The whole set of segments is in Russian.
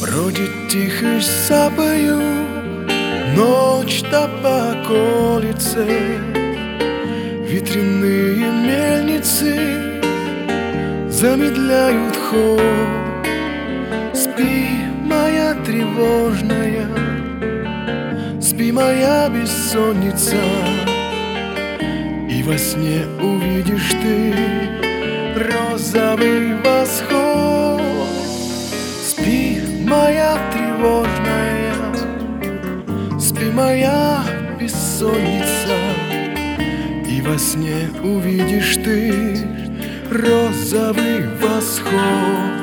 Бродит тихо сапою ночь-то по околице. Ветряные мельницы замедляют ход. Спи, моя тревожная, спи, моя бессонница, и во сне увидишь ты розовый восход. Спи, моя тревожная, спи, моя бессонница, и во сне увидишь ты розовый восход.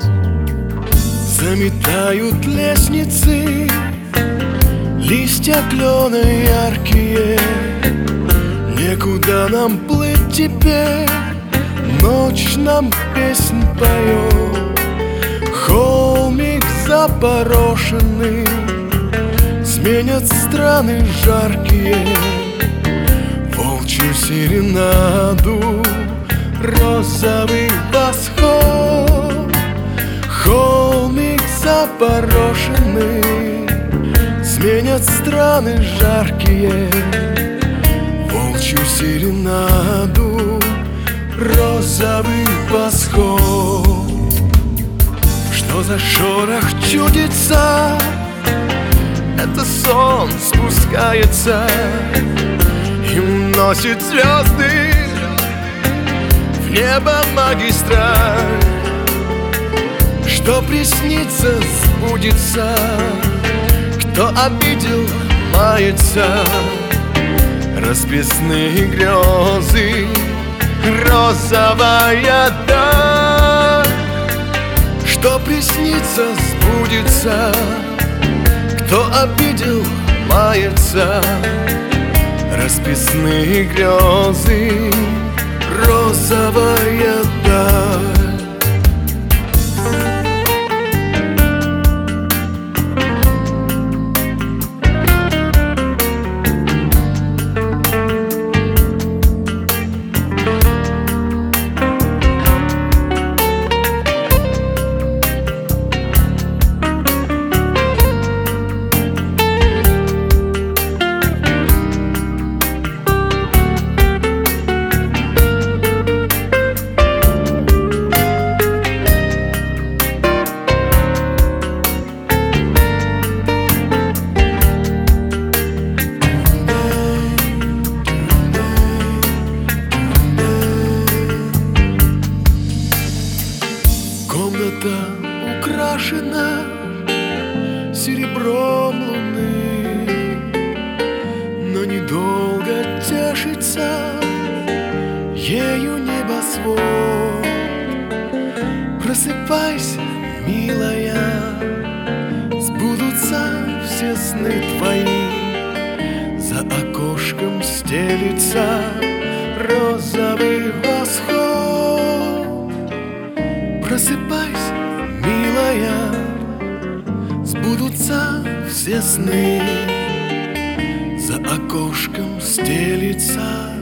Заметают лестницы листья клена яркие. Некуда нам плыть теперь, ночь нам песнь поет. Холмик запорошенный сменят страны жаркие. Волчью серенаду розовый восход. Холмик запорошенный сменят страны жаркие. Волчью серенаду розовый восход. Что за шорох чудится? Это сон спускается и уносит звезды в небо магистраль. Что приснится, сбудется, кто обидел, мается. Расписные грезы, розовая даль. Что приснится, сбудется, кто обидел, мается. Расписные грезы, розовая даль. Комната украшена серебром луны, но недолго тешится ею небосвод. Просыпайся, милая, сбудутся все сны твои. За окошком стелится розовый восход. Просыпайся, милая, сбудутся все сны. За окошком стелится